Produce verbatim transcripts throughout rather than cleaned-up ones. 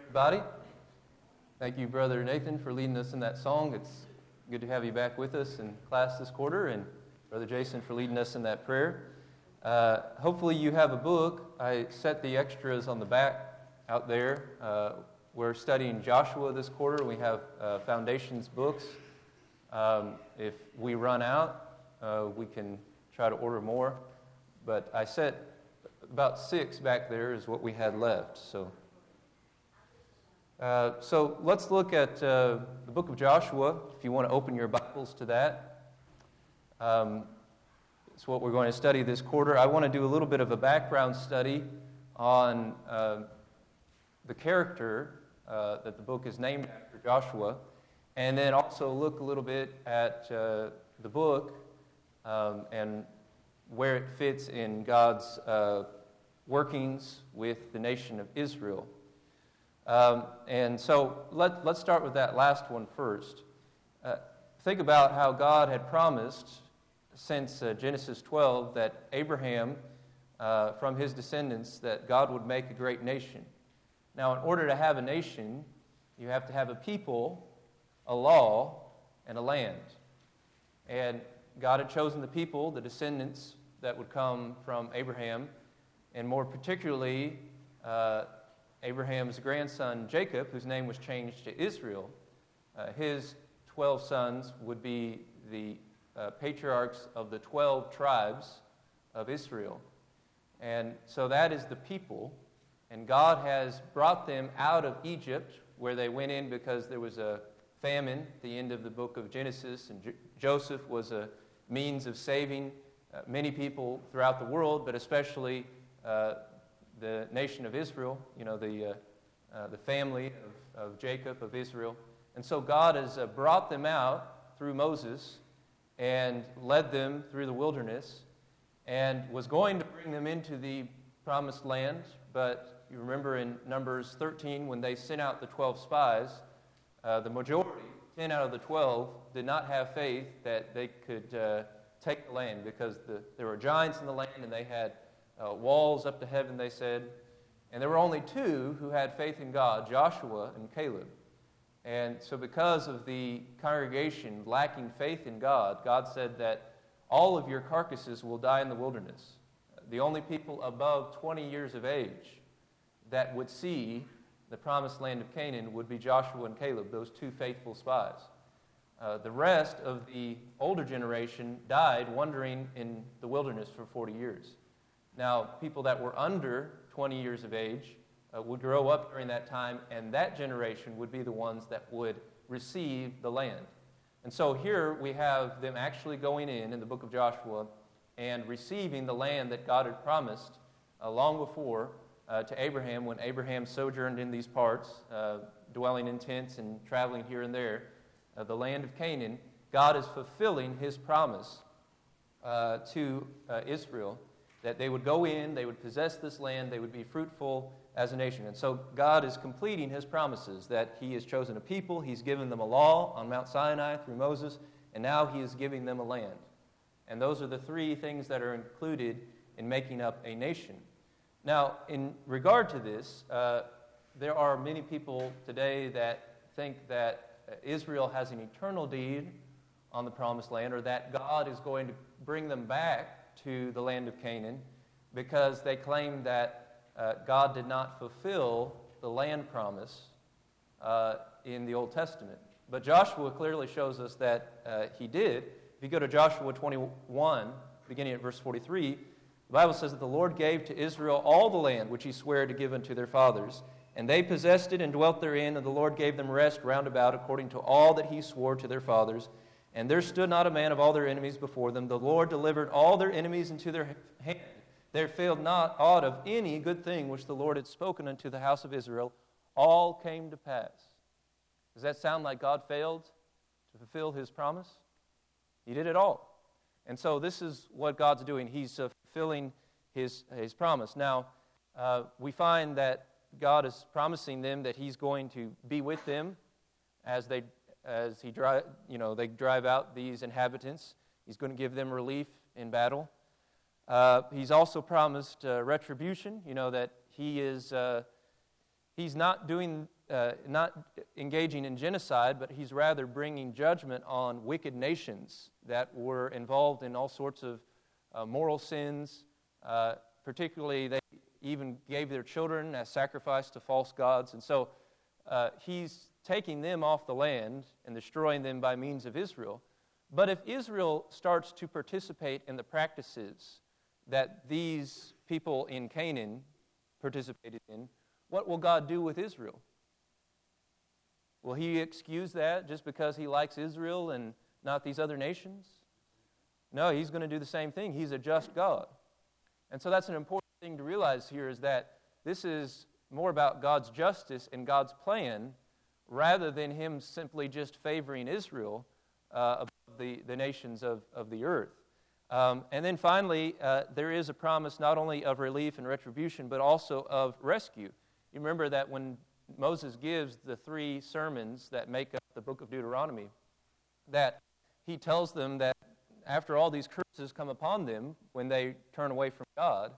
everybody. Thank you, Brother Nathan, for leading us in that song. It's good to have you back with us in class this quarter, and Brother Jason for leading us in that prayer. Uh, hopefully you have a book. I set the extras on the back out there. Uh, we're studying Joshua this quarter. We have uh, Foundations books. Um, if we run out, uh, we can try to order more. But I set about six back there is what we had left. So, uh, so let's look at uh, the book of Joshua. If you want to open your Bibles to that, um, it's what we're going to study this quarter. I want to do a little bit of a background study on uh, the character uh, that the book is named after, Joshua, and then also look a little bit at uh, the book um, and where it fits in God's uh, workings with the nation of Israel. Um, and so let, let's start with that last one first. Uh, think about how God had promised since uh, Genesis twelve that Abraham, uh, from his descendants, that God would make a great nation. Now, in order to have a nation, you have to have a people, a law, and a land. And God had chosen the people, the descendants that would come from Abraham, and more particularly, uh, Abraham's grandson Jacob, whose name was changed to Israel. Uh, his twelve sons would be the uh, patriarchs of the twelve tribes of Israel. And so that is the people. And God has brought them out of Egypt, where they went in because there was a famine at the end of the book of Genesis, and J- Joseph was a means of saving uh, many people throughout the world, but especially uh, the nation of Israel, you know, the, uh, uh, the family of, of Jacob, of Israel. And so God has uh, brought them out through Moses and led them through the wilderness and was going to bring them into the promised land, but you remember in Numbers thirteen when they sent out the twelve spies, uh, the majority, ten out of the twelve, did not have faith that they could uh, take the land because the, there were giants in the land and they had uh, walls up to heaven, they said. And there were only two who had faith in God, Joshua and Caleb. And so because of the congregation lacking faith in God, God said that all of your carcasses will die in the wilderness. The only people above twenty years of age that would see the promised land of Canaan would be Joshua and Caleb, those two faithful spies. Uh, the rest of the older generation died wandering in the wilderness for forty years. Now, people that were under twenty years of age uh, would grow up during that time, and that generation would be the ones that would receive the land. And so here we have them actually going in, in the book of Joshua, and receiving the land that God had promised uh, long before uh, to Abraham when Abraham sojourned in these parts, uh, dwelling in tents and traveling here and there. Uh, the land of Canaan, God is fulfilling his promise uh, to uh, Israel that they would go in, they would possess this land, they would be fruitful as a nation. And so God is completing his promises that he has chosen a people, he's given them a law on Mount Sinai through Moses, and now he is giving them a land. And those are the three things that are included in making up a nation. Now, in regard to this, uh, there are many people today that think that Israel has an eternal deed on the promised land, or that God is going to bring them back to the land of Canaan because they claim that uh, God did not fulfill the land promise uh, in the Old Testament. But Joshua clearly shows us that uh, he did. If you go to Joshua twenty-one, beginning at verse forty-three, the Bible says that the Lord gave to Israel all the land which he sware to give unto their fathers. And they possessed it and dwelt therein, and the Lord gave them rest round about according to all that he swore to their fathers. And there stood not a man of all their enemies before them. The Lord delivered all their enemies into their hand. There failed not aught of any good thing which the Lord had spoken unto the house of Israel. All came to pass. Does that sound like God failed to fulfill his promise? He did it all. And so this is what God's doing. He's uh, fulfilling his, his promise. Now, uh, we find that God is promising them that he's going to be with them as they as he drive, you know, they drive out these inhabitants. He's going to give them relief in battle. Uh, he's also promised uh, retribution. You know that he is uh, he's not doing uh, not engaging in genocide, but he's rather bringing judgment on wicked nations that were involved in all sorts of uh, moral sins. Uh, particularly, they even gave their children as sacrifice to false gods. And so uh, he's taking them off the land and destroying them by means of Israel. But if Israel starts to participate in the practices that these people in Canaan participated in, what will God do with Israel? Will he excuse that just because he likes Israel and not these other nations? No, he's going to do the same thing. He's a just God. And so that's an important thing to realize here, is that this is more about God's justice and God's plan rather than him simply just favoring Israel uh, above the, the nations of, of the earth. Um, and then finally, uh, there is a promise not only of relief and retribution, but also of rescue. You remember that when Moses gives the three sermons that make up the book of Deuteronomy, that he tells them that after all these curses come upon them when they turn away from God,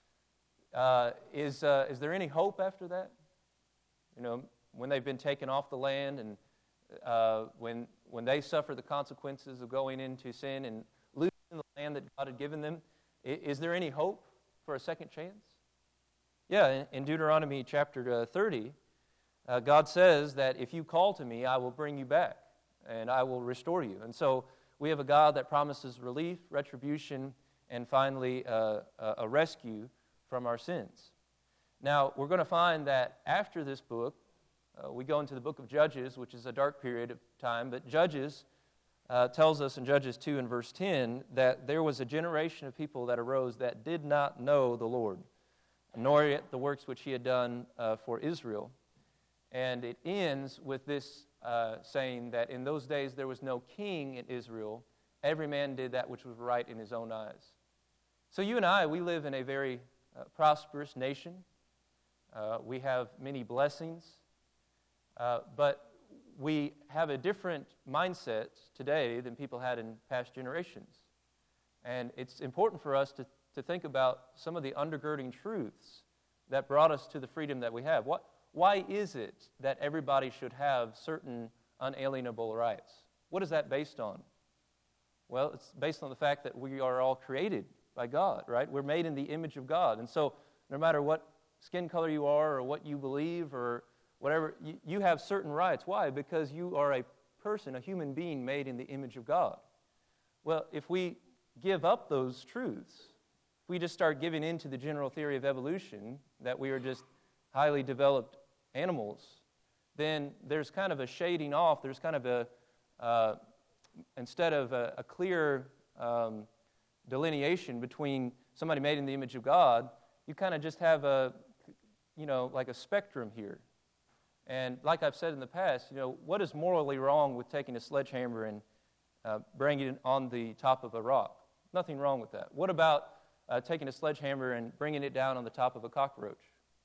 uh, is, uh, is there any hope after that? You know, when they've been taken off the land and uh, when, when they suffer the consequences of going into sin and losing the land that God had given them, is there any hope for a second chance? Yeah, in Deuteronomy chapter thirty, uh, God says that if you call to me, I will bring you back, and I will restore you. And so we have a God that promises relief, retribution, and finally uh, a rescue from our sins. Now, we're going to find that after this book, uh, we go into the book of Judges, which is a dark period of time, but Judges uh, tells us in Judges two and verse ten that there was a generation of people that arose that did not know the Lord, nor yet the works which he had done uh, for Israel. And it ends with this uh, saying that in those days there was no king in Israel. Every man did that which was right in his own eyes. So you and I, we live in a very uh, prosperous nation. Uh, we have many blessings. Uh, but we have a different mindset today than people had in past generations. And it's important for us to, to think about some of the undergirding truths that brought us to the freedom that we have. What, why is it that everybody should have certain unalienable rights? What is that based on? Well, it's based on the fact that we are all created by God, right? We're made in the image of God. And so no matter what skin color you are or what you believe or whatever, you, you have certain rights. Why? Because you are a person, a human being made in the image of God. Well, if we give up those truths, if we just start giving in to the general theory of evolution, that we are just highly developed animals, then there's kind of a shading off. There's kind of a, uh, instead of a, a clear um, delineation between somebody made in the image of God, you kind of just have a, you know, like a spectrum here. And like I've said in the past, you know, what is morally wrong with taking a sledgehammer and uh, bringing it on the top of a rock? Nothing wrong with that. What about uh, taking a sledgehammer and bringing it down on the top of a cockroach?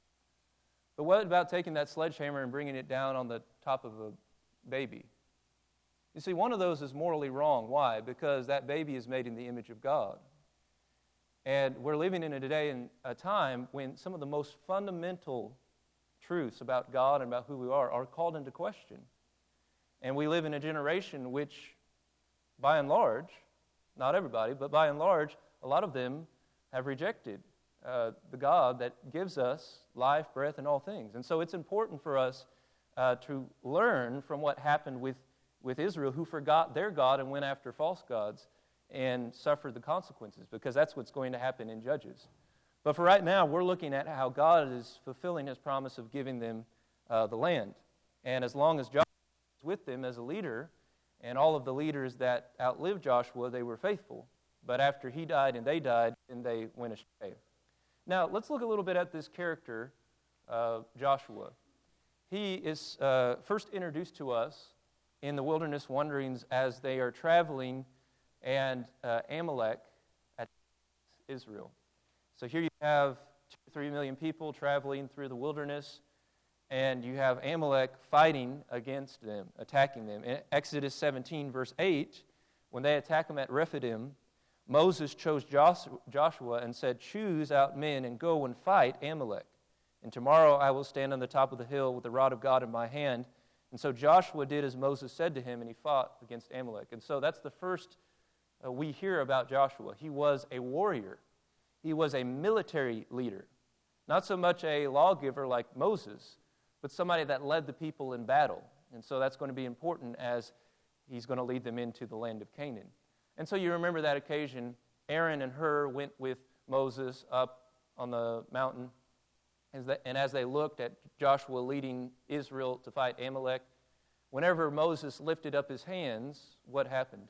But what about taking that sledgehammer and bringing it down on the top of a baby? You see, one of those is morally wrong. Why? Because that baby is made in the image of God. And we're living in a day and a time when some of the most fundamental truths about God and about who we are are called into question. And we live in a generation which, by and large, not everybody, but by and large, a lot of them have rejected uh, the God that gives us life, breath, and all things. And so it's important for us uh, to learn from what happened with, with Israel, who forgot their God and went after false gods and suffered the consequences, because that's what's going to happen in Judges. But for right now, we're looking at how God is fulfilling his promise of giving them uh, the land. And as long as Joshua was with them as a leader, and all of the leaders that outlived Joshua, they were faithful. But after he died and they died, then they went astray. Now, let's look a little bit at this character, uh, Joshua. He is uh, first introduced to us in the wilderness wanderings as they are traveling, and uh, Amalek attacks Israel. So here you have two or three million people traveling through the wilderness, and you have Amalek fighting against them, attacking them. In Exodus seventeen, verse eight, when they attack them at Rephidim, Moses chose Joshua and said, "Choose out men and go and fight Amalek." And tomorrow I will stand on the top of the hill with the rod of God in my hand. And so Joshua did as Moses said to him, and he fought against Amalek. And so that's the first uh, we hear about Joshua. He was a warrior. He was a military leader. Not so much a lawgiver like Moses, but somebody that led the people in battle. And so that's going to be important as he's going to lead them into the land of Canaan. And so you remember that occasion, Aaron and Hur went with Moses up on the mountain. And as they looked at Joshua leading Israel to fight Amalek, whenever Moses lifted up his hands, what happened?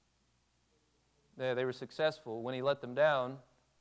They, they were successful. When he let them down,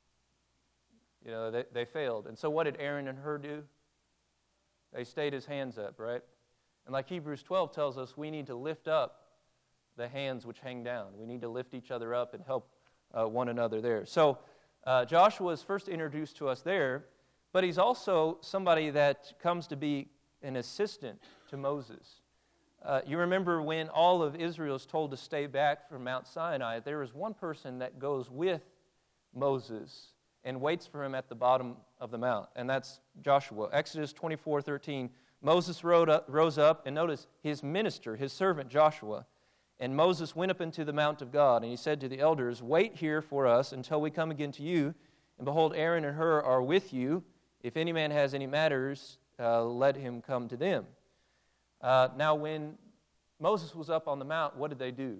you know, they, they failed. And so what did Aaron and Hur do? They stayed his hands up, right? And like Hebrews twelve tells us, we need to lift up the hands which hang down. We need to lift each other up and help uh, one another there. So uh, Joshua is first introduced to us there, but he's also somebody that comes to be an assistant to Moses. Uh, you remember when all of Israel is told to stay back from Mount Sinai, there is one person that goes with Moses and waits for him at the bottom of the mount, and that's Joshua. Exodus twenty-four thirteen, Moses up, rose up, and notice his minister, his servant Joshua, and Moses went up into the mount of God, and he said to the elders, wait here for us until we come again to you, and behold, Aaron and Hur are with you. If any man has any matters, uh, let him come to them. Uh, now, when Moses was up on the mount, what did they do?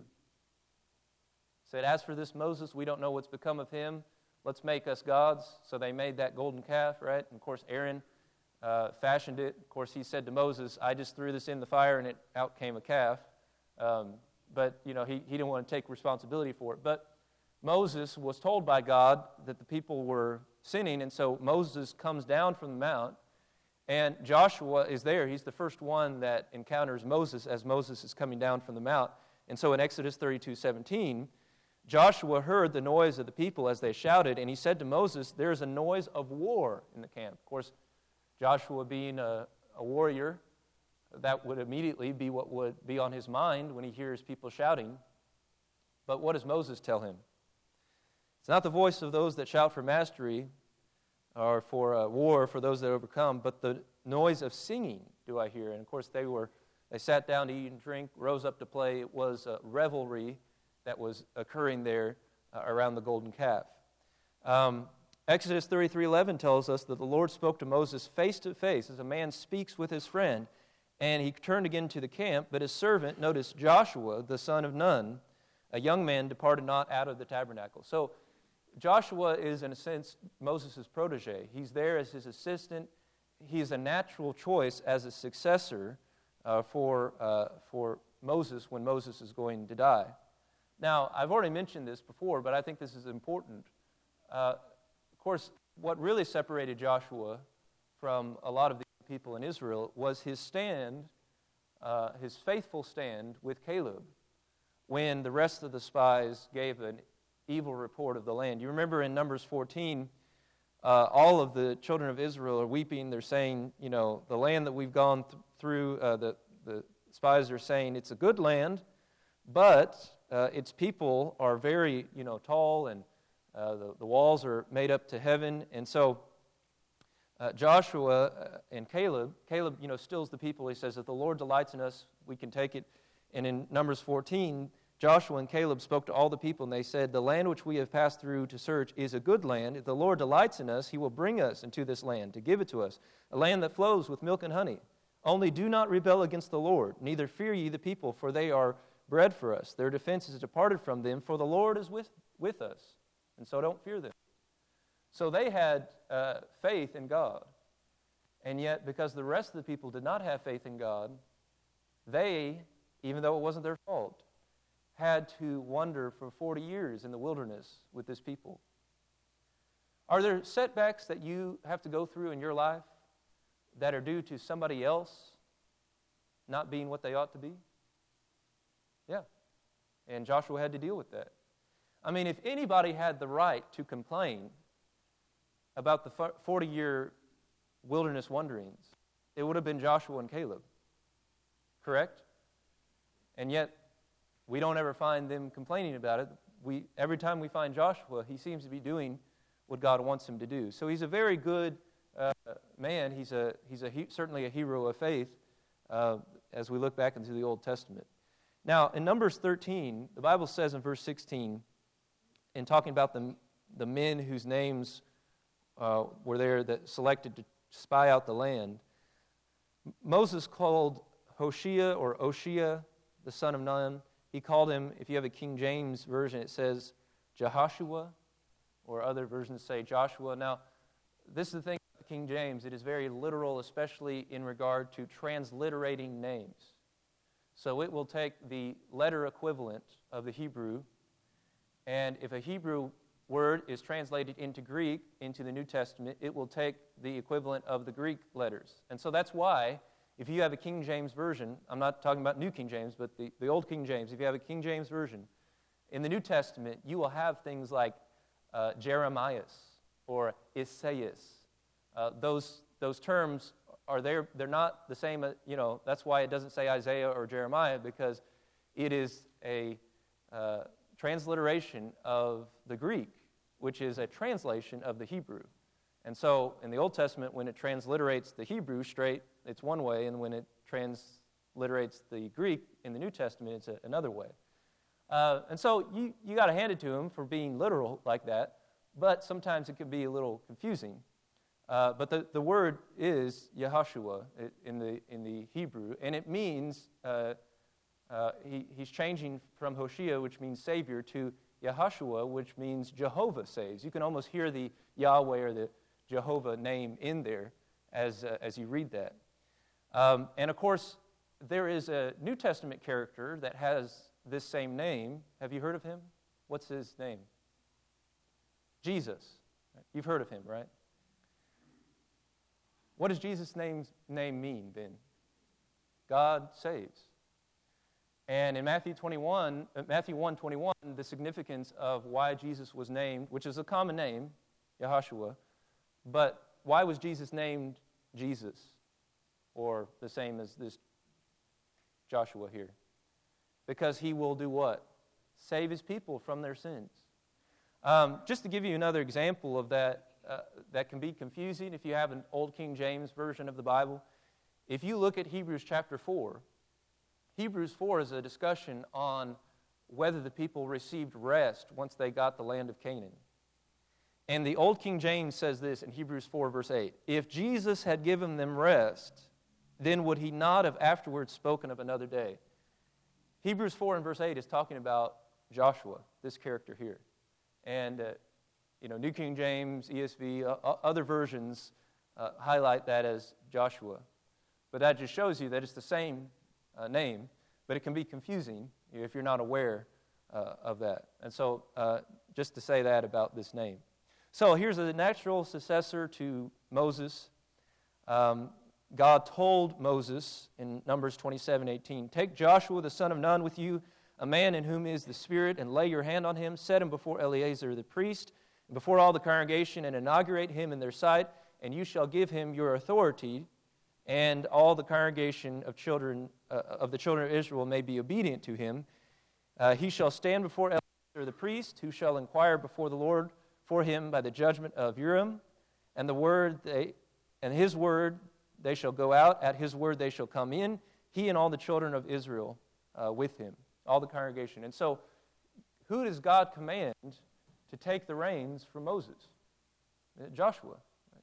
Said, as for this Moses, we don't know what's become of him. Let's make us gods. So they made that golden calf, right? And of course, Aaron uh, fashioned it. Of course, he said to Moses, I just threw this in the fire and it out came a calf. Um, but, you know, he, he didn't want to take responsibility for it. But Moses was told by God that the people were sinning, and so Moses comes down from the mount, and Joshua is there. He's the first one that encounters Moses as Moses is coming down from the mount. And so in Exodus thirty-two seventeen, Joshua heard the noise of the people as they shouted, and he said to Moses, there's a noise of war in the camp. Of course, Joshua being a, a warrior, that would immediately be what would be on his mind when he hears people shouting. But what does Moses tell him? It's not the voice of those that shout for mastery or for uh, war for those that overcome, but the noise of singing do I hear. And of course, they were they sat down to eat and drink, rose up to play. It was a revelry that was occurring there uh, around the golden calf. Um, Exodus thirty-three eleven tells us that the Lord spoke to Moses face to face as a man speaks with his friend. And he turned again to the camp, but his servant, notice Joshua, the son of Nun, a young man, departed not out of the tabernacle. So Joshua is, in a sense, Moses' protege. He's there as his assistant. He is a natural choice as a successor uh, for, uh, for Moses when Moses is going to die. Now, I've already mentioned this before, but I think this is important. Uh, of course, what really separated Joshua from a lot of the people in Israel was his stand, uh, his faithful stand with Caleb when the rest of the spies gave an evil report of the land. You remember in Numbers fourteen, uh, all of the children of Israel are weeping. They're saying, you know, the land that we've gone th- through, uh, the, the spies are saying it's a good land, but uh, its people are very, you know, tall, and uh, the, the walls are made up to heaven. And so uh, Joshua uh, and Caleb, Caleb, you know, stills the people. He says, if the Lord delights in us, we can take it. And in Numbers fourteen, Joshua and Caleb spoke to all the people, and they said, the land which we have passed through to search is a good land. If the Lord delights in us, he will bring us into this land to give it to us, a land that flows with milk and honey. Only do not rebel against the Lord, neither fear ye the people, for they are bread for us. Their defense is departed from them, for the Lord is with, with us, and so don't fear them. So they had uh, faith in God, and yet because the rest of the people did not have faith in God, they, even though it wasn't their fault, had to wander for forty years in the wilderness with this people. Are there setbacks that you have to go through in your life that are due to somebody else not being what they ought to be? Yeah. And Joshua had to deal with that. I mean, if anybody had the right to complain about the forty-year wilderness wanderings, it would have been Joshua and Caleb. Correct? And yet, we don't ever find them complaining about it. We, every time we find Joshua, he seems to be doing what God wants him to do. So he's a very good uh, man. He's a he's a he, certainly a hero of faith uh, as we look back into the Old Testament. Now, in Numbers thirteen, the Bible says in verse sixteen, in talking about the the men whose names uh, were there that selected to spy out the land, Moses called Hoshea or Oshea, the son of Nun. He called him, if you have a King James version, it says Jehoshua, or other versions say Joshua. Now, this is the thing about the King James. It is very literal, especially in regard to transliterating names. So it will take the letter equivalent of the Hebrew, and if a Hebrew word is translated into Greek, into the New Testament, it will take the equivalent of the Greek letters. And so that's why, if you have a King James version, I'm not talking about New King James, but the, the Old King James, if you have a King James version, in the New Testament, you will have things like uh, Jeremias or Isaias. Uh, those those terms are there. They're not the same. Uh, you know, that's why it doesn't say Isaiah or Jeremiah, because it is a uh, transliteration of the Greek, which is a translation of the Hebrew. And so in the Old Testament, when it transliterates the Hebrew straight, it's one way, and when it transliterates the Greek in the New Testament, it's a, another way. Uh, and so you, you got to hand it to him for being literal like that, but sometimes it can be a little confusing. Uh, but the, the word is Yehoshua in the, in the Hebrew, and it means, uh, uh, he, he's changing from Hoshea, which means Savior, to Yehoshua, which means Jehovah saves. You can almost hear the Yahweh or the Jehovah name in there as, uh, as you read that. Um, and of course, there is a New Testament character that has this same name. Have you heard of him? What's his name? Jesus. You've heard of him, right? What does Jesus' name, name mean then? God saves. And in Matthew twenty-one, Matthew one twenty-one, the significance of why Jesus was named, which is a common name, Yehoshua, but why was Jesus named Jesus, or the same as this Joshua here? Because he will do what? Save his people from their sins. Um, just to give you another example of that, uh, that can be confusing if you have an Old King James version of the Bible. If you look at Hebrews chapter four, Hebrews four is a discussion on whether the people received rest once they got the land of Canaan. And the Old King James says this in Hebrews four, verse eight, "If Jesus had given them rest, then would he not have afterwards spoken of another day?" Hebrews four and verse eight is talking about Joshua, this character here. And, uh, you know, New King James, E S V, uh, other versions uh, highlight that as Joshua. But that just shows you that it's the same uh, name, but it can be confusing if you're not aware uh, of that. And so uh, just to say that about this name. So here's a natural successor to Moses. Um, God told Moses in Numbers twenty-seven eighteen, "Take Joshua the son of Nun with you, a man in whom is the Spirit, and lay your hand on him. Set him before Eleazar the priest, and before all the congregation, and inaugurate him in their sight, and you shall give him your authority, and all the congregation of children uh, of the children of Israel may be obedient to him. Uh, he shall stand before Eleazar the priest, who shall inquire before the Lord for him by the judgment of Urim, and the word they, and his word they shall go out, at his word they shall come in, he and all the children of Israel uh, with him," all the congregation. And so, who does God command to take the reins from Moses? Uh, Joshua.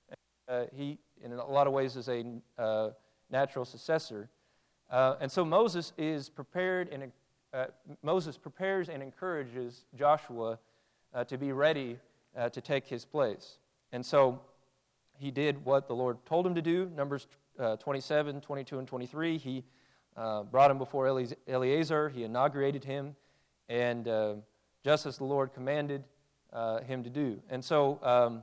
Uh, he, in a lot of ways, is a uh, natural successor. Uh, and so Moses is prepared, and uh, Moses prepares and encourages Joshua uh, to be ready uh, to take his place. And so he did what the Lord told him to do. Numbers uh, twenty-seven, twenty-two, and twenty-three. He uh, brought him before Ele- Eleazar. He inaugurated him, and uh, just as the Lord commanded uh, him to do. And so um,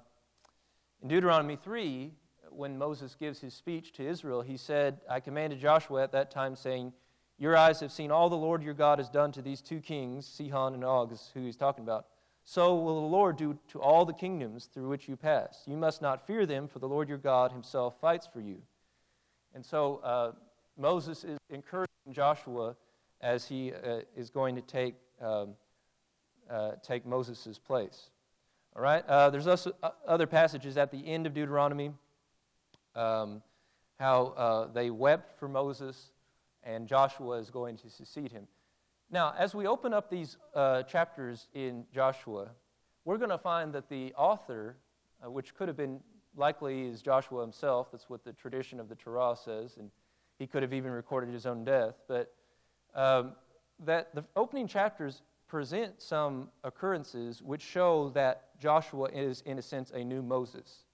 in Deuteronomy three, when Moses gives his speech to Israel, he said, "I commanded Joshua at that time, saying, your eyes have seen all the Lord your God has done to these two kings," Sihon and Og is who he's talking about, "so will the Lord do to all the kingdoms through which you pass. You must not fear them, for the Lord your God himself fights for you." And so uh, Moses is encouraging Joshua as he uh, is going to take um, uh, take Moses' place. All right. Uh, there's also other passages at the end of Deuteronomy um, how uh, they wept for Moses, and Joshua is going to succeed him. Now, as we open up these uh, chapters in Joshua, we're going to find that the author, uh, which could have been likely is Joshua himself, that's what the tradition of the Torah says, and he could have even recorded his own death, but um, that the opening chapters present some occurrences which show that Joshua is, in a sense, a new Moses.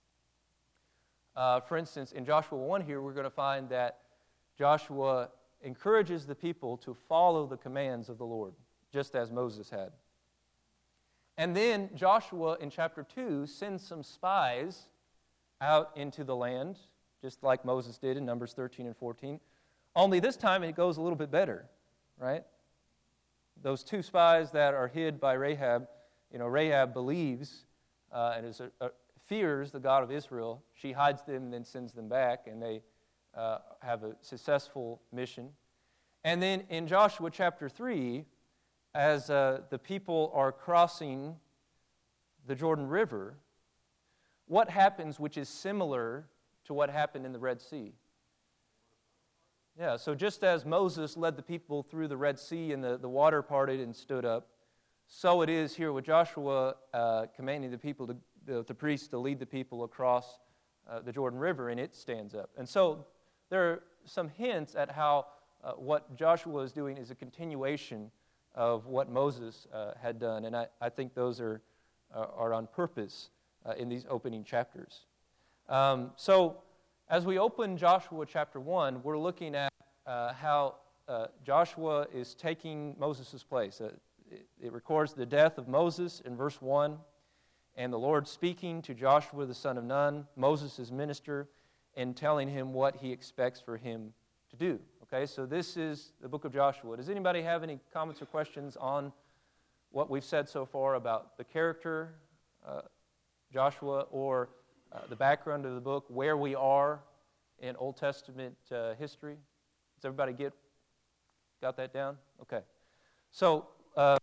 Uh, for instance, in Joshua one here, we're going to find that Joshua encourages the people to follow the commands of the Lord, just as Moses had. And then Joshua, in chapter two, sends some spies out into the land, just like Moses did in Numbers thirteen and fourteen. Only this time it goes a little bit better, right? Those two spies that are hid by Rahab, you know, Rahab believes uh, and is, uh, fears the God of Israel. She hides them and then sends them back, and they uh, have a successful mission. And then in Joshua chapter three, as uh, the people are crossing the Jordan River, what happens which is similar to what happened in the Red Sea? Yeah, so just as Moses led the people through the Red Sea and the, the water parted and stood up, so it is here with Joshua uh, commanding the people, to, the, the priests, to lead the people across uh, the Jordan River, and it stands up. And so there are some hints at how uh, what Joshua is doing is a continuation of what Moses uh, had done, and I, I think those are, uh, are on purpose uh, in these opening chapters. Um, so as we open Joshua chapter one, we're looking at uh, how uh, Joshua is taking Moses' place. Uh, it, it records the death of Moses in verse one, and the Lord speaking to Joshua the son of Nun, Moses' minister, and telling him what he expects for him to do. Okay, so this is the book of Joshua. Does anybody have any comments or questions on what we've said so far about the character, uh, Joshua, or uh, the background of the book, where we are in Old Testament uh, history? Does everybody get got that down? Okay. So uh,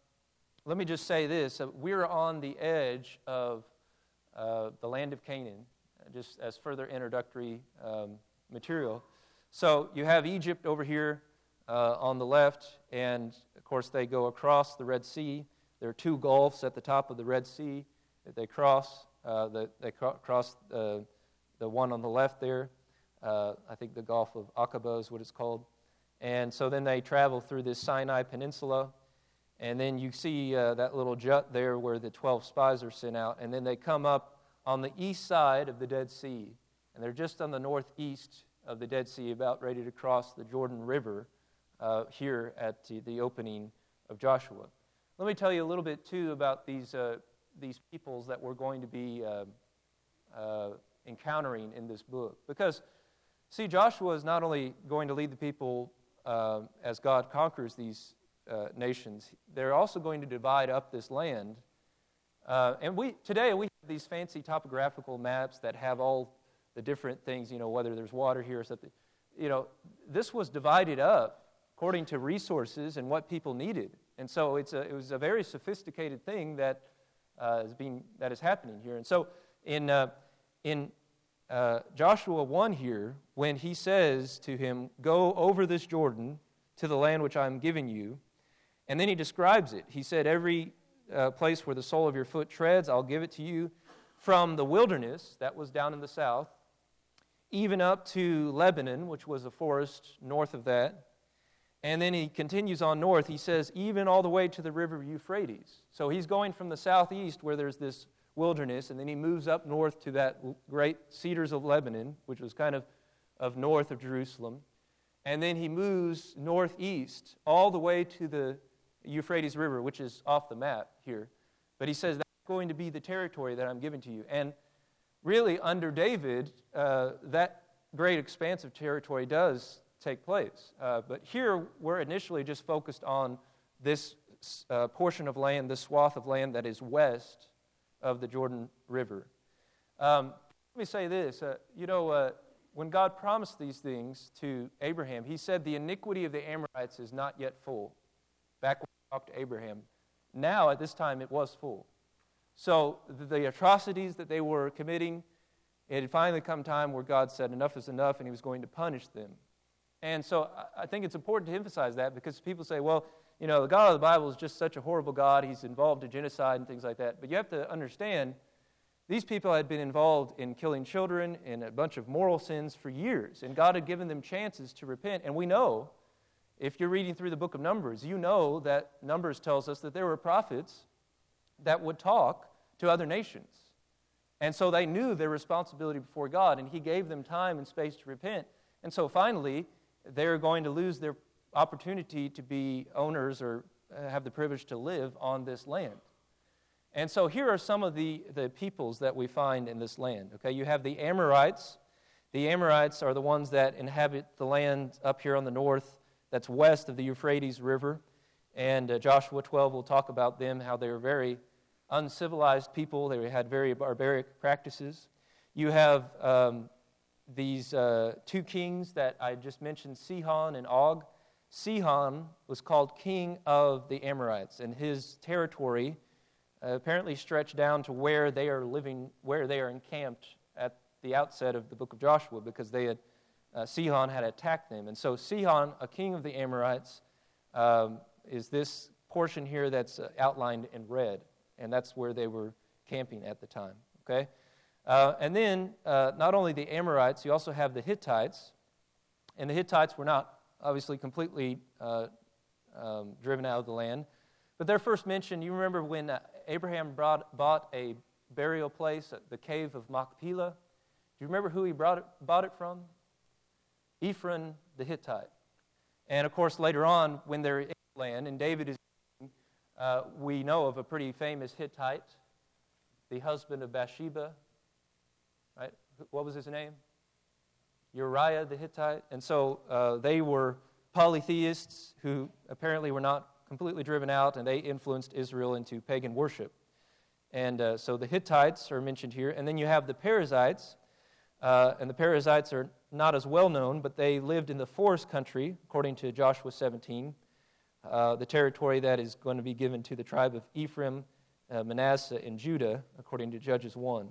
let me just say this. Uh, we're on the edge of uh, the land of Canaan, just as further introductory um, material. So you have Egypt over here uh, on the left, and of course they go across the Red Sea. There are two gulfs at the top of the Red Sea that they cross. Uh, the, they cro- cross uh, the one on the left there. Uh, I think the Gulf of Aqaba is what it's called. And so then they travel through this Sinai Peninsula, and then you see uh, that little jut there where the twelve spies are sent out, and then they come up on the east side of the Dead Sea, and they're just on the northeast of the Dead Sea, about ready to cross the Jordan River uh, here at the, the opening of Joshua. Let me tell you a little bit, too, about these uh, these peoples that we're going to be uh, uh, encountering in this book. Because, see, Joshua is not only going to lead the people uh, as God conquers these uh, nations, they're also going to divide up this land. Uh, and we today we have these fancy topographical maps that have all the different things, you know, whether there's water here or something. You know, this was divided up according to resources and what people needed. And so it's a, it was a very sophisticated thing that uh, is being that is happening here. And so in uh, in uh, Joshua one here, when he says to him, "Go over this Jordan to the land which I'm giving you," and then he describes it. He said, "Every uh, place where the sole of your foot treads, I'll give it to you, from the wilderness," that was down in the south, even up to Lebanon, which was a forest north of that. And then he continues on north. He says, even all the way to the river Euphrates. So he's going from the southeast where there's this wilderness, and then he moves up north to that great Cedars of Lebanon, which was kind of, of north of Jerusalem. And then he moves northeast all the way to the Euphrates River, which is off the map here. But he says, that's going to be the territory that I'm giving to you. And really, under David, uh, that great expanse of territory does take place. Uh, but here, we're initially just focused on this uh, portion of land, this swath of land that is west of the Jordan River. Um, let me say this. Uh, you know, uh, when God promised these things to Abraham, he said the iniquity of the Amorites is not yet full. Back when he talked to Abraham. Now, at this time, it was full. So the atrocities that they were committing it had finally come time where God said enough is enough, and he was going to punish them. And so I think it's important to emphasize that, because people say, well, you know, the God of the Bible is just such a horrible God. He's involved in genocide and things like that. But you have to understand, these people had been involved in killing children and a bunch of moral sins for years, and God had given them chances to repent. And we know, if you're reading through the book of Numbers, you know that Numbers tells us that there were prophets that would talk to other nations. And so they knew their responsibility before God, and he gave them time and space to repent. And so finally, they're going to lose their opportunity to be owners or have the privilege to live on this land. And so here are some of the, the peoples that we find in this land. Okay, you have the Amorites. The Amorites are the ones that inhabit the land up here on the north that's west of the Euphrates River. And uh, Joshua twelve will talk about them, how they were very uncivilized people. They had very barbaric practices. You have um, these uh, two kings that I just mentioned, Sihon and Og. Sihon was called king of the Amorites, and his territory uh, apparently stretched down to where they are living, where they are encamped at the outset of the book of Joshua, because they had uh, Sihon had attacked them. And so Sihon, a king of the Amorites, um, is this portion here that's uh, outlined in red, and that's where they were camping at the time. Okay, uh, and then uh, not only the Amorites, you also have the Hittites, and the Hittites were not obviously completely uh, um, driven out of the land, but they're first mentioned. You remember when uh, Abraham brought, bought a burial place at the cave of Machpelah? Do you remember who he brought it, bought it from? Ephron the Hittite. And of course, later on, when they're in the land, and David is, uh, we know of a pretty famous Hittite, the husband of Bathsheba. Right? What was his name? Uriah the Hittite. And so uh, they were polytheists who apparently were not completely driven out, and they influenced Israel into pagan worship. And uh, so the Hittites are mentioned here. And then you have the Perizzites. Uh, and the Perizzites are not as well known, but they lived in the forest country, according to Joshua seventeen, uh, the territory that is going to be given to the tribe of Ephraim, uh, Manasseh, and Judah, according to Judges one.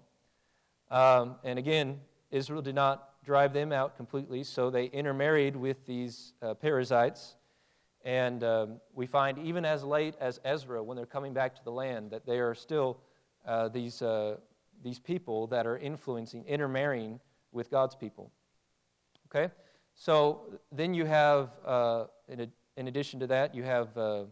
Um, and again, Israel did not drive them out completely, so they intermarried with these uh, Perizzites. And um, we find even as late as Ezra, when they're coming back to the land, that they are still uh, these uh, these people that are influencing, intermarrying with God's people. Okay? So then you have, uh, in, a, in addition to that, you have uh,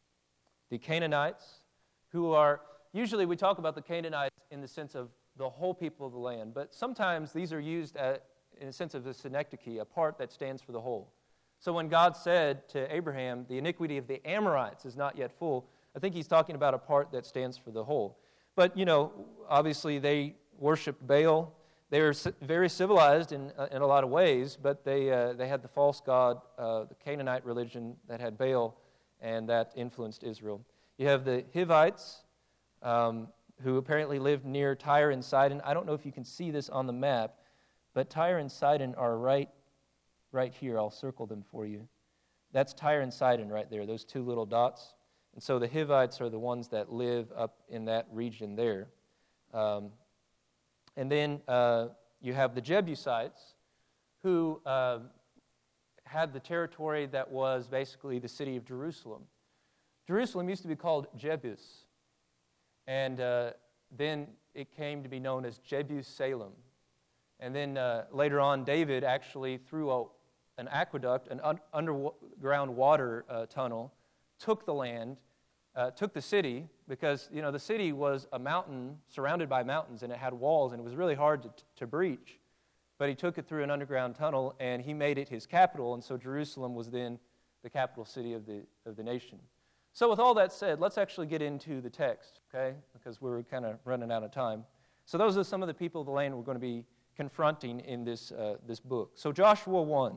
the Canaanites, who are, usually we talk about the Canaanites in the sense of the whole people of the land, but sometimes these are used at, in a sense of a synecdoche, a part that stands for the whole. So when God said to Abraham, the iniquity of the Amorites is not yet full, I think he's talking about a part that stands for the whole. But, you know, obviously they worshiped Baal. They were very civilized in uh, in a lot of ways, but they uh, they had the false god, uh, the Canaanite religion that had Baal, and that influenced Israel. You have the Hivites, um, who apparently lived near Tyre and Sidon. I don't know if you can see this on the map, but Tyre and Sidon are right, right here. I'll circle them for you. That's Tyre and Sidon right there, those two little dots. And so the Hivites are the ones that live up in that region there. Um, and then uh, you have the Jebusites, who uh, had the territory that was basically the city of Jerusalem. Jerusalem used to be called Jebus, and uh, then it came to be known as Jebusalem. And then uh, later on, David actually, through a, an aqueduct, an un- underground water uh, tunnel, took the land, uh, took the city, because, you know, the city was a mountain surrounded by mountains, and it had walls, and it was really hard to, to breach. But he took it through an underground tunnel, and he made it his capital, and so Jerusalem was then the capital city of the of the nation. So with all that said, let's actually get into the text, okay? Because we're kind of running out of time. So those are some of the people of the land we're going to be confronting in this uh, this book. So Joshua one.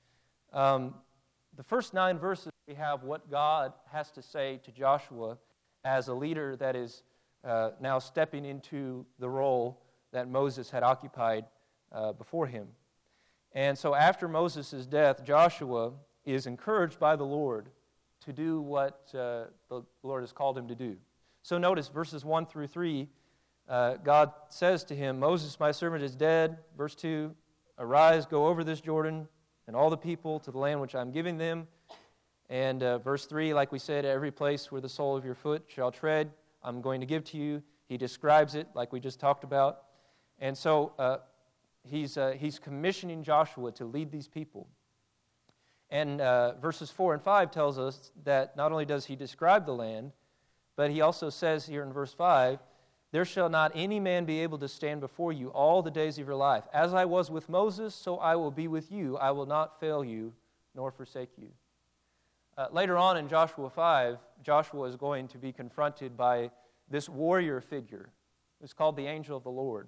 Um, the first nine verses, we have what God has to say to Joshua as a leader that is uh, now stepping into the role that Moses had occupied uh, before him. And so after Moses' death, Joshua is encouraged by the Lord to do what uh, the Lord has called him to do. So notice verses one through three, uh, God says to him, Moses, my servant, is dead. Verse two, arise, go over this Jordan, and all the people to the land which I am giving them. And uh, verse three, like we said, every place where the sole of your foot shall tread, I'm going to give to you. He describes it like we just talked about. And so uh, he's, uh, he's commissioning Joshua to lead these people. And uh, verses four and five tells us that not only does he describe the land, but he also says here in verse five, there shall not any man be able to stand before you all the days of your life. As I was with Moses, so I will be with you. I will not fail you, nor forsake you. Uh, later on in Joshua five, Joshua is going to be confronted by this warrior figure. It's called the angel of the Lord.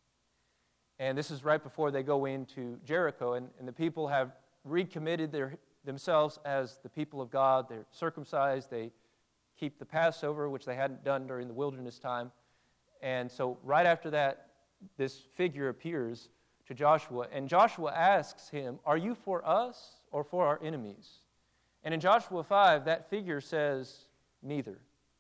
And this is right before they go into Jericho, and, and the people have recommitted their, themselves as the people of God. They're circumcised. They keep the Passover, which they hadn't done during the wilderness time. And so right after that, this figure appears to Joshua. And Joshua asks him, are you for us or for our enemies? And in Joshua five, that figure says, neither.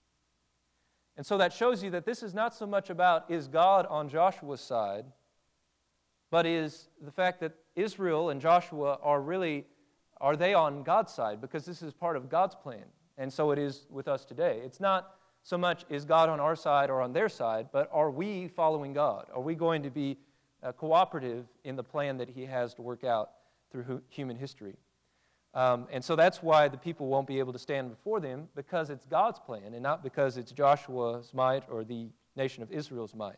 And so that shows you that this is not so much about is God on Joshua's side, but is the fact that Israel and Joshua are really, are they on God's side? Because this is part of God's plan. And so it is with us today. It's not so much is God on our side or on their side, but are we following God? Are we going to be uh, cooperative in the plan that He has to work out through hu- human history? Um, and so that's why the people won't be able to stand before them, because it's God's plan and not because it's Joshua's might or the nation of Israel's might.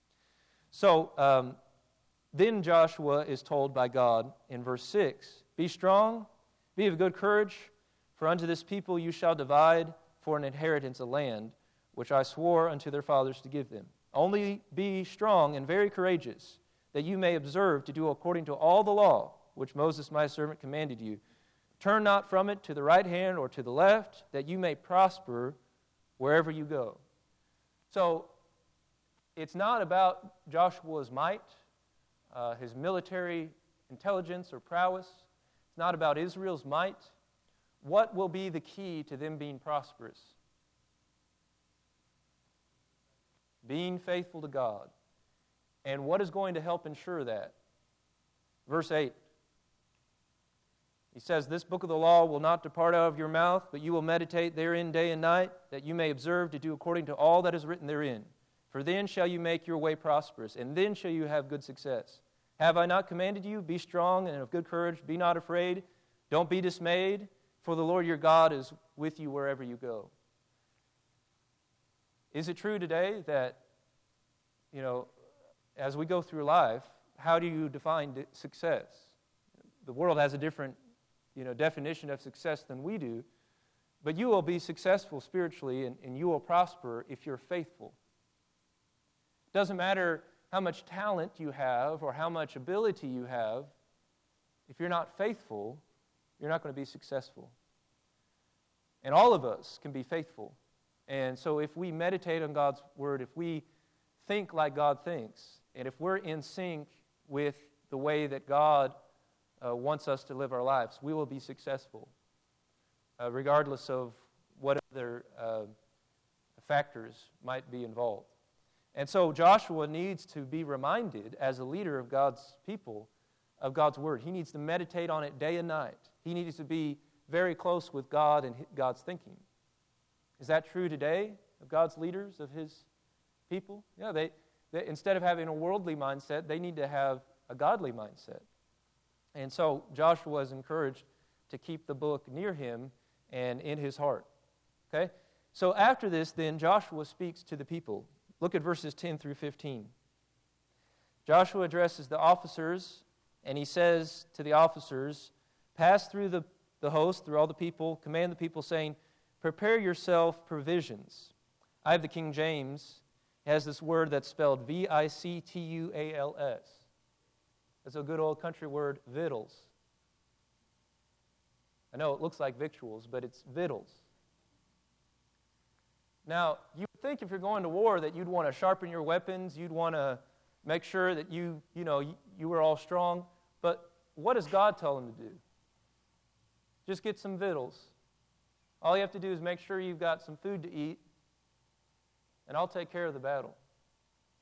So um, then Joshua is told by God in verse six, be strong, be of good courage, for unto this people you shall divide for an inheritance a land, which I swore unto their fathers to give them. Only be strong and very courageous, that you may observe to do according to all the law which Moses my servant commanded you. Turn not from it to the right hand or to the left, that you may prosper wherever you go. So it's not about Joshua's might, uh, his military intelligence or prowess. It's not about Israel's might. What will be the key to them being prosperous? Being faithful to God. And what is going to help ensure that? Verse eight. He says, this book of the law will not depart out of your mouth, but you will meditate therein day and night, that you may observe to do according to all that is written therein. For then shall you make your way prosperous, and then shall you have good success. Have I not commanded you? Be strong and of good courage. Be not afraid. Don't be dismayed, for the Lord your God is with you wherever you go. Is it true today that, you know, as we go through life, how do you define success? The world has a different, you know, definition of success than we do, but you will be successful spiritually and, and you will prosper if you're faithful. It doesn't matter how much talent you have or how much ability you have. If you're not faithful, you're not going to be successful. And all of us can be faithful. And so if we meditate on God's Word, if we think like God thinks, and if we're in sync with the way that God uh, wants us to live our lives, we will be successful, uh, regardless of what other uh, factors might be involved. And so Joshua needs to be reminded, as a leader of God's people, of God's Word. He needs to meditate on it day and night. He needs to be very close with God and God's thinking. Is that true today of God's leaders, of His people? Yeah, they, they instead of having a worldly mindset, they need to have a godly mindset. And so Joshua is encouraged to keep the book near him and in his heart. Okay? So after this, then, Joshua speaks to the people. Look at verses ten through fifteen. Joshua addresses the officers, and he says to the officers, pass through the, the host, through all the people, command the people, saying, prepare yourself provisions. I have the King James. It has this word that's spelled V I C T U A L S. That's a good old country word, victuals. I know it looks like victuals, but it's victuals. Now, you would think if you're going to war that you'd want to sharpen your weapons, you'd want to make sure that you, you know, you, you were all strong. But what does God tell them to do? Just get some victuals. All you have to do is make sure you've got some food to eat, and I'll take care of the battle.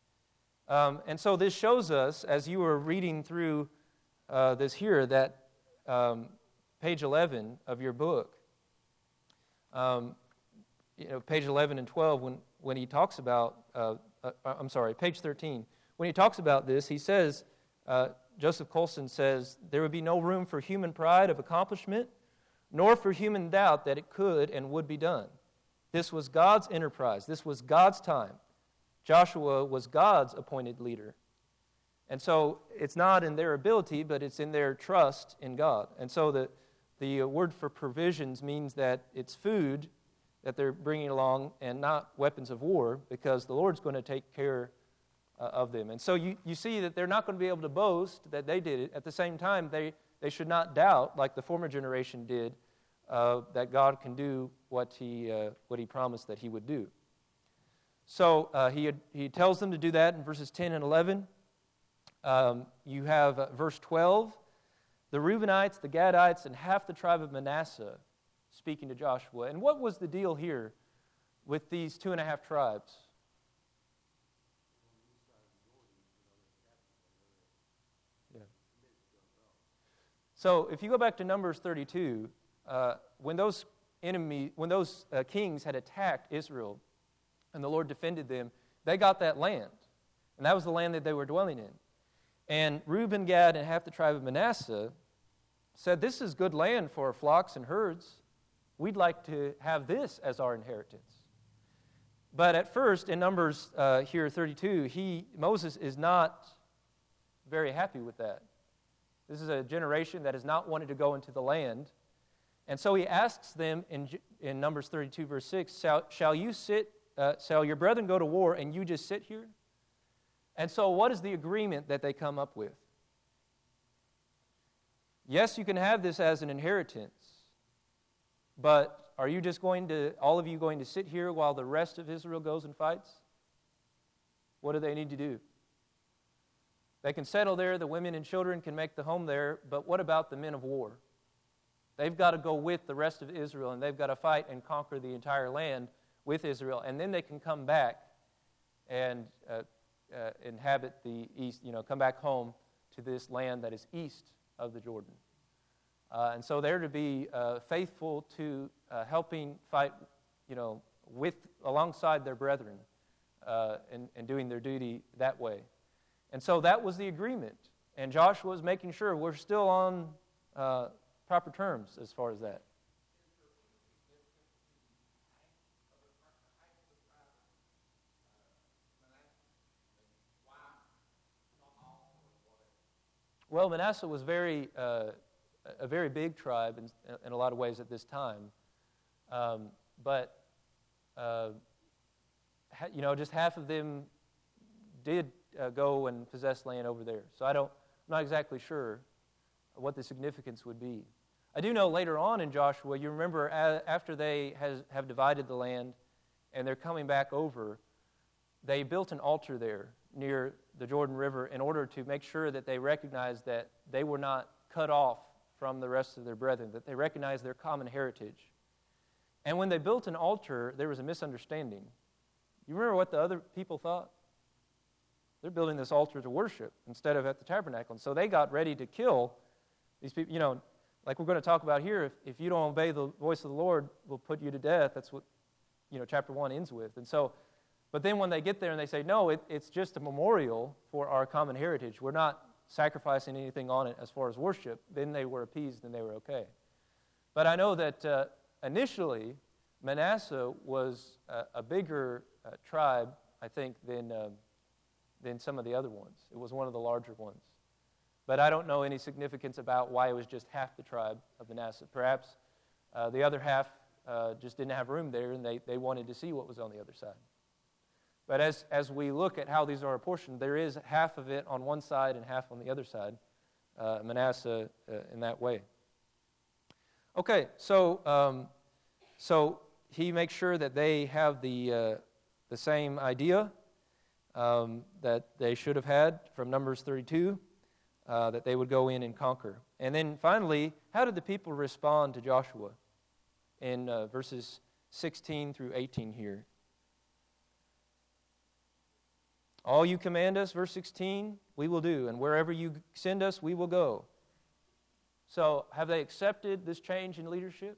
Um, and so this shows us, as you were reading through uh, this here, that um, page eleven of your book, um, you know, page eleven and twelve, when, when he talks about, uh, uh, I'm sorry, page thirteen, when he talks about this, he says, uh, Joseph Colson says, there would be no room for human pride of accomplishment, nor for human doubt that it could and would be done. This was God's enterprise. This was God's time. Joshua was God's appointed leader. And so it's not in their ability, but it's in their trust in God. And so the, the word for provisions means that it's food that they're bringing along and not weapons of war, because the Lord's going to take care uh, of them. And so you, you see that they're not going to be able to boast that they did it. At the same time, they, they should not doubt, like the former generation did, uh, that God can do what he, uh, what he promised that he would do. So uh, he, had, he tells them to do that in verses ten and eleven. Um, you have uh, verse twelve, the Reubenites, the Gadites, and half the tribe of Manasseh speaking to Joshua. And what was the deal here with these two and a half tribes? Yeah. So if you go back to Numbers thirty-two, uh, when those enemy, when those uh, kings had attacked Israel, and the Lord defended them, they got that land. And that was the land that they were dwelling in. And Reuben, Gad, and half the tribe of Manasseh said, this is good land for our flocks and herds. We'd like to have this as our inheritance. But at first, in Numbers uh, here thirty-two, he Moses is not very happy with that. This is a generation that has not wanted to go into the land. And so he asks them in, in Numbers thirty-two, verse six, shall, shall you sit Uh, shall your brethren go to war and you just sit here? And so what is the agreement that they come up with? Yes, you can have this as an inheritance, but are you just going to, all of you going to sit here while the rest of Israel goes and fights? What do they need to do? They can settle there, the women and children can make the home there, but what about the men of war? They've got to go with the rest of Israel, and they've got to fight and conquer the entire land with Israel, and then they can come back and uh, uh, inhabit the east, you know, come back home to this land that is east of the Jordan. Uh, and so they're to be uh, faithful to uh, helping fight, you know, with alongside their brethren uh, and, and doing their duty that way. And so that was the agreement. And Joshua was making sure we're still on uh, proper terms as far as that. Well, Manasseh was very uh, a very big tribe in, in a lot of ways at this time, um, but uh, ha, you know, just half of them did uh, go and possess land over there. So I don't, I'm not exactly sure what the significance would be. I do know later on in Joshua, you remember a, after they has, have divided the land and they're coming back over, they built an altar there near the Jordan River in order to make sure that they recognized that they were not cut off from the rest of their brethren, that they recognized their common heritage. And when they built an altar, there was a misunderstanding. You remember what the other people thought? They're building this altar to worship instead of at the tabernacle. And so they got ready to kill these people. You know, like we're going to talk about here, if, if you don't obey the voice of the Lord, we'll put you to death. That's what, you know, chapter one ends with. And so, but then when they get there and they say, no, it, it's just a memorial for our common heritage. We're not sacrificing anything on it as far as worship. Then they were appeased and they were okay. But I know that uh, initially, Manasseh was a, a bigger uh, tribe, I think, than, uh, than some of the other ones. It was one of the larger ones. But I don't know any significance about why it was just half the tribe of Manasseh. Perhaps uh, the other half uh, just didn't have room there and they, they wanted to see what was on the other side. But as, as we look at how these are apportioned, there is half of it on one side and half on the other side, uh, Manasseh uh, in that way. Okay, so um, so he makes sure that they have the uh, the same idea um, that they should have had from Numbers thirty-two, uh, that they would go in and conquer. And then finally, how did the people respond to Joshua in uh, verses sixteen through eighteen here? All you command us, verse sixteen, we will do, and wherever you send us, we will go. So, have they accepted this change in leadership?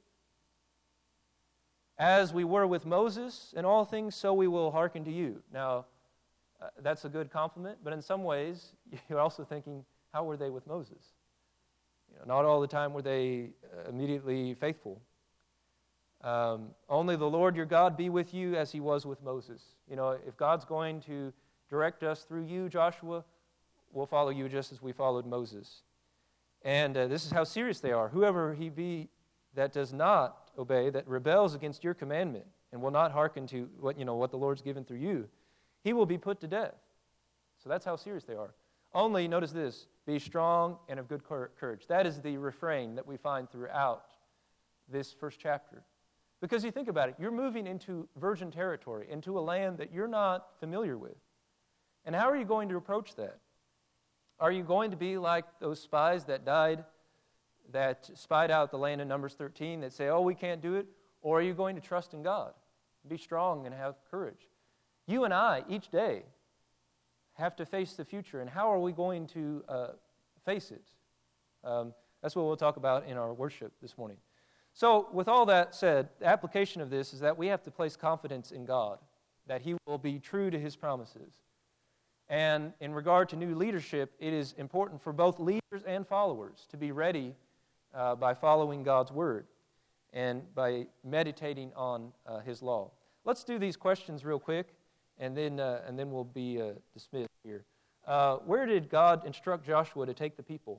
As we were with Moses in all things, so we will hearken to you. Now, uh, that's a good compliment, but in some ways, you're also thinking, how were they with Moses? You know, not all the time were they uh, immediately faithful. Um, only the Lord your God be with you as he was with Moses. You know, if God's going to direct us through you, Joshua, we'll follow you just as we followed Moses. And uh, this is how serious they are. Whoever he be that does not obey, that rebels against your commandment and will not hearken to what, you know, what the Lord's given through you, he will be put to death. So that's how serious they are. Only, notice this, be strong and of good courage. That is the refrain that we find throughout this first chapter. Because you think about it, you're moving into virgin territory, into a land that you're not familiar with. And how are you going to approach that? Are you going to be like those spies that died, that spied out the land in Numbers thirteen, that say, oh, we can't do it? Or are you going to trust in God? Be strong and have courage. You and I, each day, have to face the future. And how are we going to uh, face it? Um, that's what we'll talk about in our worship this morning. So, with all that said, the application of this is that we have to place confidence in God, that he will be true to his promises. And in regard to new leadership, it is important for both leaders and followers to be ready uh, by following God's word and by meditating on uh, his law. Let's do these questions real quick, and then uh, and then we'll be uh, dismissed here. Uh, where did God instruct Joshua to take the people?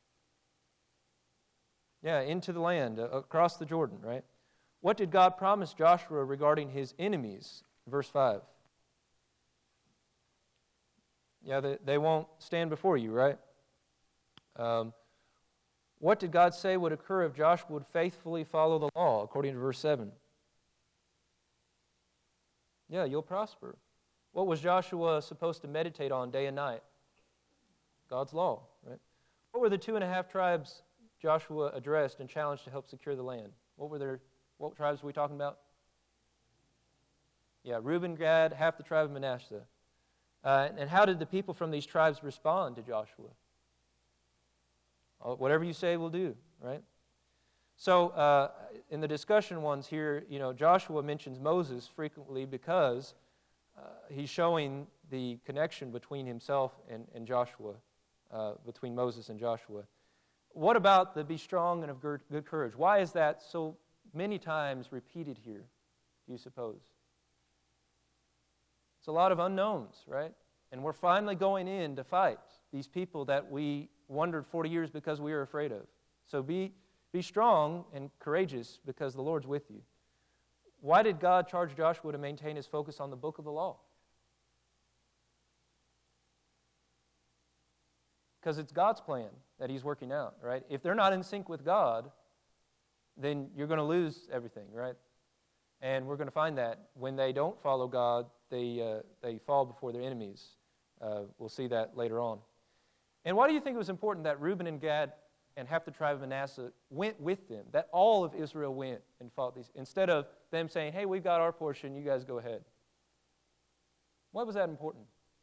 Yeah, into the land, uh, across the Jordan, right? What did God promise Joshua regarding his enemies? Verse five. Yeah, they, they won't stand before you, right? Um, what did God say would occur if Joshua would faithfully follow the law, according to verse seven? Yeah, you'll prosper. What was Joshua supposed to meditate on day and night? God's law, right? What were the two and a half tribes Joshua addressed and challenged to help secure the land? What were their, what tribes were we talking about? Yeah, Reuben, Gad, half the tribe of Manasseh. Uh, and how did the people from these tribes respond to Joshua? Oh, whatever you say, we'll do, right? So, uh, in the discussion ones here, you know, Joshua mentions Moses frequently because uh, he's showing the connection between himself and, and Joshua, uh, between Moses and Joshua. What about the be strong and of good, good courage? Why is that so many times repeated here, do you suppose? It's a lot of unknowns, right? And we're finally going in to fight these people that we wondered forty years because we were afraid of. So be, be strong and courageous because the Lord's with you. Why did God charge Joshua to maintain his focus on the book of the law? Because it's God's plan that he's working out, right? If they're not in sync with God, then you're going to lose everything, right? And we're going to find that when they don't follow God, they uh, they fall before their enemies. Uh, we'll see that later on. And why do you think it was important that Reuben and Gad and half the tribe of Manasseh went with them, that all of Israel went and fought these, instead of them saying, hey, we've got our portion, you guys go ahead? Why was that important?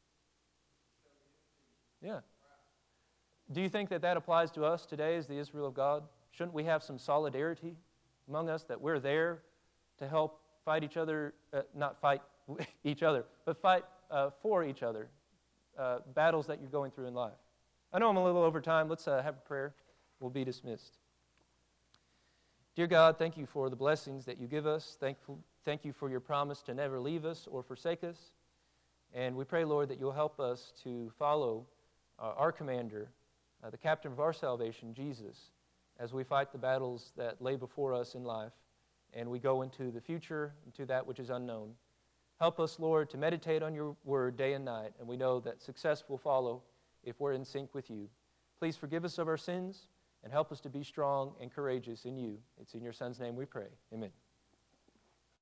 Yeah. Do you think that that applies to us today as the Israel of God? Shouldn't we have some solidarity among us, that we're there to help fight each other, uh, not fight each other, but fight uh, for each other, uh, battles that you're going through in life? I know I'm a little over time. Let's uh, have a prayer. We'll be dismissed. Dear God, thank you for the blessings that you give us. Thankful, thank you for your promise to never leave us or forsake us. And we pray, Lord, that you'll help us to follow uh, our commander, uh, the captain of our salvation, Jesus, as we fight the battles that lay before us in life and we go into the future, into that which is unknown. Help us, Lord, to meditate on your word day and night, and we know that success will follow if we're in sync with you. Please forgive us of our sins and help us to be strong and courageous in you. It's in your Son's name we pray. Amen.